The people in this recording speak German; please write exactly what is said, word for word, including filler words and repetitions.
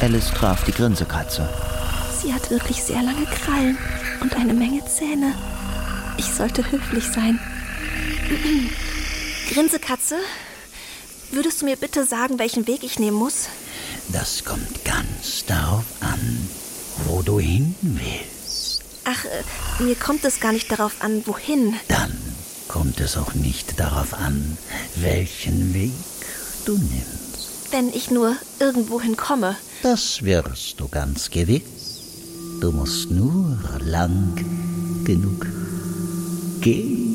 Alice traf die Grinsekatze. Sie hat wirklich sehr lange Krallen und eine Menge Zähne. Ich sollte höflich sein. Grinsekatze, würdest du mir bitte sagen, welchen Weg ich nehmen muss? Das kommt ganz darauf an, wo du hin willst. Ach, äh, mir kommt es gar nicht darauf an, wohin. Dann kommt es auch nicht darauf an, welchen Weg du nimmst. Wenn ich nur irgendwohin komme. Das wirst du ganz gewiss. Du musst nur lang genug gehen.